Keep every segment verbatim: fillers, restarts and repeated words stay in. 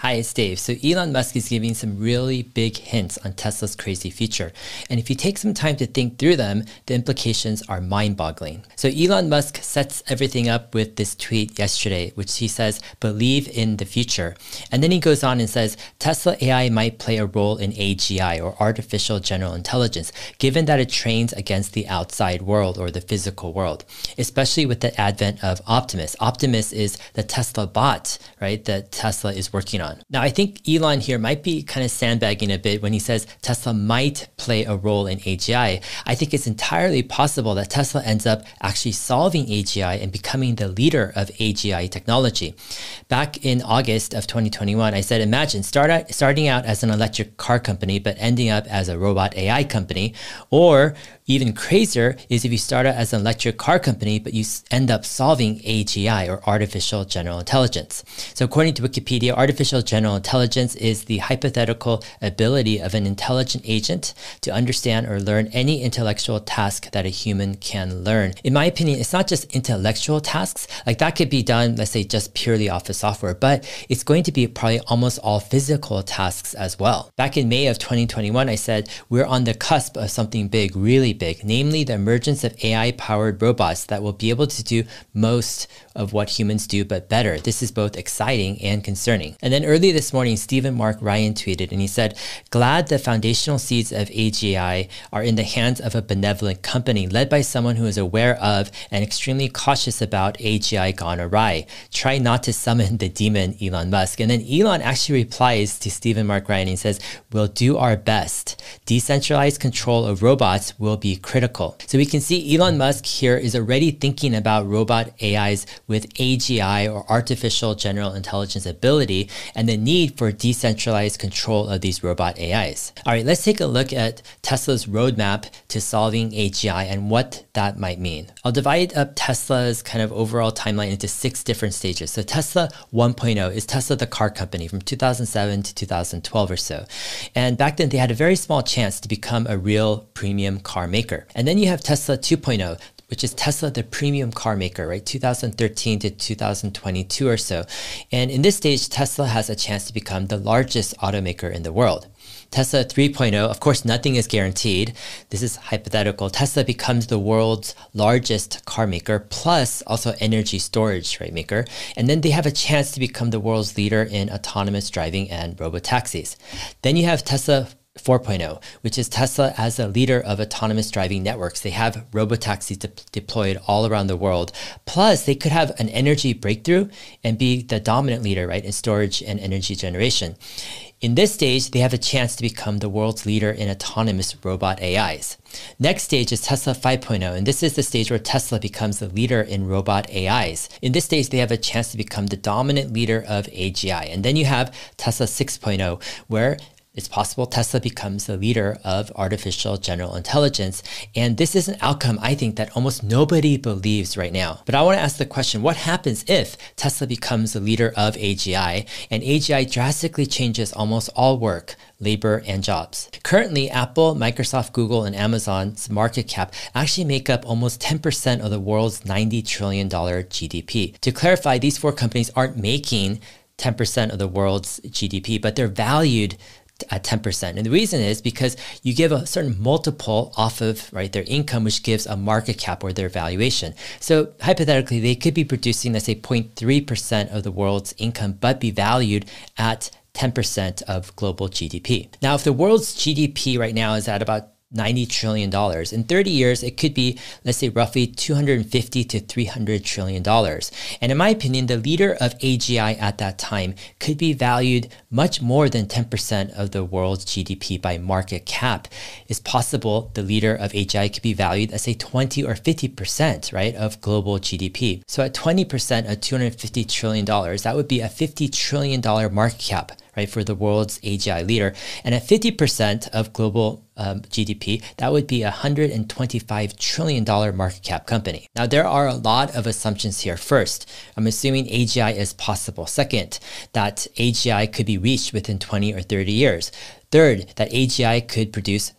Hi, it's Dave. So Elon Musk is giving some really big hints on Tesla's crazy future. And if you take some time to think through them, the implications are mind-boggling. So Elon Musk sets everything up with this tweet yesterday, which he says, believe in the future. And then he goes on and says, Tesla A I might play a role in A G I, or artificial general intelligence, given that it trains against the outside world or the physical world, especially with the advent of Optimus. Optimus is the Tesla bot, right, that Tesla is working on. Now, I think Elon here might be kind of sandbagging a bit when he says Tesla might play a role in A G I. I think it's entirely possible that Tesla ends up actually solving A G I and becoming the leader of A G I technology. Back in August of twenty twenty-one, I said, imagine start out, starting out as an electric car company, but ending up as a robot A I company. Or even crazier is if you start out as an electric car company, but you end up solving A G I, or artificial general intelligence. So according to Wikipedia, artificial general intelligence is the hypothetical ability of an intelligent agent to understand or learn any intellectual task that a human can learn. In my opinion, it's not just intellectual tasks, like that could be done, let's say, just purely off of software, but it's going to be probably almost all physical tasks as well. Back in May of twenty twenty-one, I said, we're on the cusp of something big, really big, namely the emergence of A I-powered robots that will be able to do most of what humans do, but better. This is both exciting and concerning. And then early this morning, Stephen Mark Ryan tweeted, and he said, glad the foundational seeds of A G I are in the hands of a benevolent company led by someone who is aware of and extremely cautious about A G I gone awry. Try not to summon the demon, Elon Musk. And then Elon actually replies to Stephen Mark Ryan and says, we'll do our best. Decentralized control of robots will be critical. So we can see Elon Musk here is already thinking about robot A Is with A G I, or artificial general intelligence ability, and the need for decentralized control of these robot A Is. All right, let's take a look at Tesla's roadmap to solving A G I and what that might mean. I'll divide up Tesla's kind of overall timeline into six different stages. So Tesla one point oh is Tesla the car company from two thousand seven to two thousand twelve or so. And back then they had a very small chance to become a real premium car maker. And then you have Tesla two point oh, which is Tesla, the premium car maker, right? two thousand thirteen to two thousand twenty-two or so. And in this stage, Tesla has a chance to become the largest automaker in the world. Tesla three point oh, of course, nothing is guaranteed. This is hypothetical. Tesla becomes the world's largest car maker, plus also energy storage, right, maker. And then they have a chance to become the world's leader in autonomous driving and robotaxis. Then you have Tesla four point oh, which is Tesla as a leader of autonomous driving networks. They have robotaxis de deployed all around the world. Plus, they could have an energy breakthrough and be the dominant leader, right, in storage and energy generation. In this stage, they have a chance to become the world's leader in autonomous robot A Is. Next stage is Tesla five point oh, and this is the stage where Tesla becomes the leader in robot A Is. In this stage, they have a chance to become the dominant leader of A G I. And then you have Tesla six point oh, where it's possible Tesla becomes the leader of artificial general intelligence. And this is an outcome, I think, that almost nobody believes right now. But I want to ask the question, what happens if Tesla becomes the leader of A G I and A G I drastically changes almost all work, labor, and jobs? Currently, Apple, Microsoft, Google, and Amazon's market cap actually make up almost ten percent of the world's ninety trillion dollar G D P. To clarify, these four companies aren't making ten percent of the world's G D P, but they're valued at ten percent. And the reason is because you give a certain multiple off of, right, their income, which gives a market cap or their valuation. So hypothetically, they could be producing, let's say, zero point three percent of the world's income, but be valued at ten percent of global G D P. Now, if the world's G D P right now is at about ninety trillion dollars. In thirty years, it could be, let's say, roughly two hundred fifty to three hundred trillion dollars. And in my opinion, the leader of A G I at that time could be valued much more than ten percent of the world's G D P by market cap. It's possible the leader of A G I could be valued at, say, twenty or fifty percent, right, of global G D P. So at twenty percent of two hundred fifty trillion dollars, that would be a fifty trillion dollar market cap, right, for the world's A G I leader. And at fifty percent of global um, G D P, that would be a one hundred twenty-five trillion dollar market cap company. Now, there are a lot of assumptions here. First, I'm assuming A G I is possible. Second, that A G I could be reached within twenty or thirty years. Third, that A G I could produce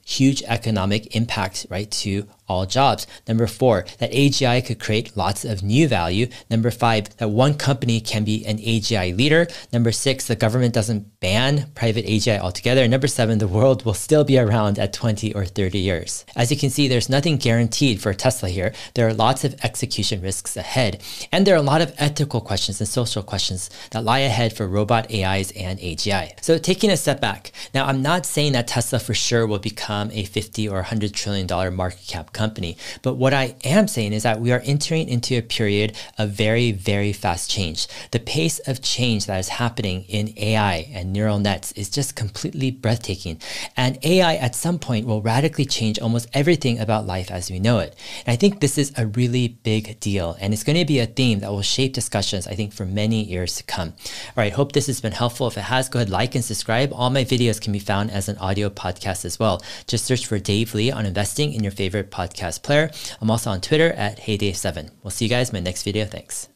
huge economic impact, right, to all jobs. Number four, that A G I could create lots of new value. Number five, that one company can be an A G I leader. Number six, the government doesn't ban private A G I altogether. And number seven, the world will still be around at twenty or thirty years. As you can see, there's nothing guaranteed for Tesla here. There are lots of execution risks ahead. And there are a lot of ethical questions and social questions that lie ahead for robot A Is and A G I. So taking a step back, now I'm not saying that Tesla for sure will become a fifty or one hundred trillion dollar market cap company. But what I am saying is that we are entering into a period of very, very fast change. The pace of change that is happening in A I and neural nets is just completely breathtaking. And A I at some point will radically change almost everything about life as we know it. And I think this is a really big deal. And it's going to be a theme that will shape discussions, I think, for many years to come. All right, hope this has been helpful. If it has, go ahead, like and subscribe. All my videos can be found as an audio podcast as well. Just search for Dave Lee on investing in your favorite podcast podcast player. I'm also on Twitter at Hey Dave seven. We'll see you guys in my next video. Thanks.